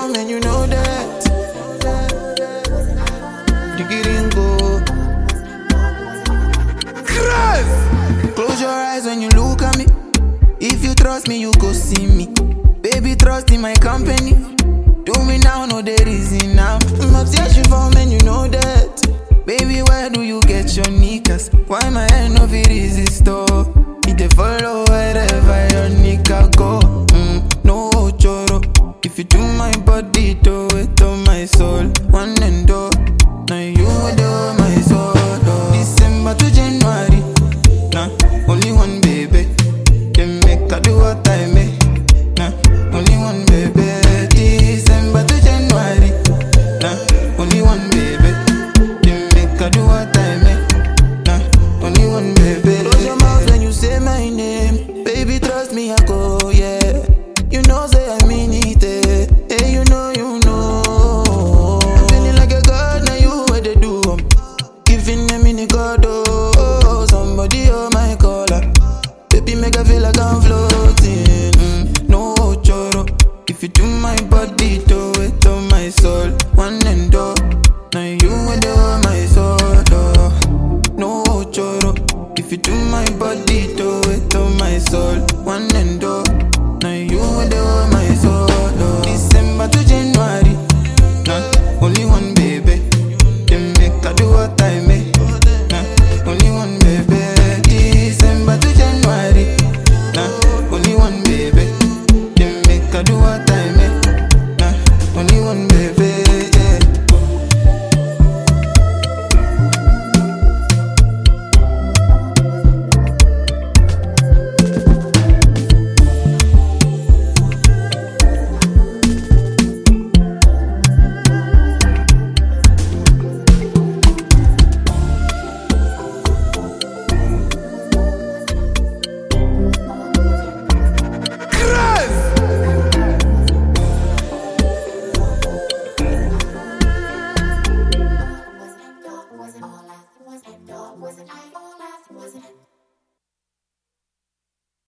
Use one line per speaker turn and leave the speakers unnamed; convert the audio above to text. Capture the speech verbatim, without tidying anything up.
phone and you know that. Digiringo. Close your eyes when you look at me. If you trust me, you go see me. Baby, trust in my company. Do me now, no there reason now. I'm obsessed for men, you know that. Baby, where do you get your knickers? Why my head no fit resist, oh? It dey follow wherever your nigga go. Mm, no choro. If you do my body, do it to my soul. One and two. Now you do my soul. Oh. December to January. Nah, only one baby. Then make I do what I make. Nah, only one baby. December to January. Nah, only one baby. Then make I do what I make. Nah, only one baby. Close your mouth when you say my name. Baby, trust me, I go, yeah. You know, say I mean it, eh. Hey, you know, you know. I'm feeling like a god, now you what they do. I'm giving them in the god, oh. Somebody, oh my caller. Baby, make I feel like I'm floating. Mm, no choro. If you do my body, do it to my soul. One and two. Now you will do my soul. Oh. No choro. If you do my body, do it to my soul.